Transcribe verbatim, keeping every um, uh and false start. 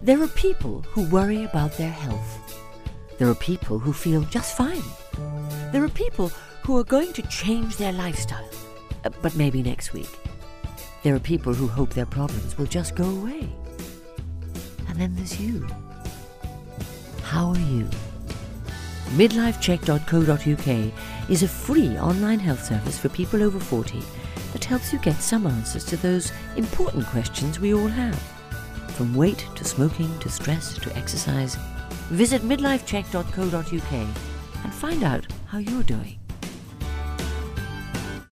There are people who worry about their health. There are people who feel just fine. There are people who are going to change their lifestyle, uh, but maybe next week. There are people who hope their problems will just go away. And then there's you. How are you? midlife check dot co dot U K is a free online health service for people over forty that helps you get some answers to those important questions we all have. From weight to smoking to stress to exercise, visit midlife check dot co dot U K and find out how you're doing.